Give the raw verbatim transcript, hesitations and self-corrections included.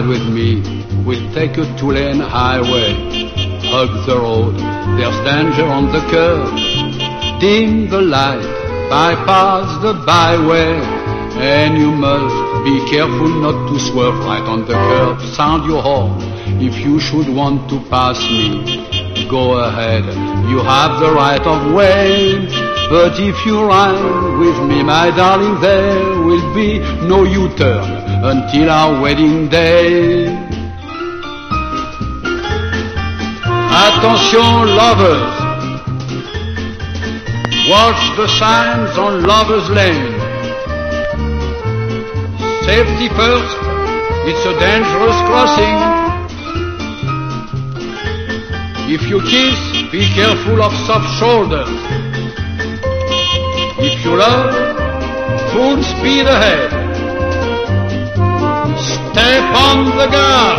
ride with me, we'll take a two-lane highway. Hug the road, there's danger on the curve. Dim the light, bypass the byway, and you must be careful not to swerve right on the curb. Sound your horn if you should want to pass me. Go ahead, you have the right of way. But if you ride with me, my darling, there will be no U-turn until our wedding day. Attention lovers, watch the signs on Lover's Lane. Safety first, it's a dangerous crossing. If you kiss, be careful of soft shoulders. If you love, full speed ahead. Step on the gas.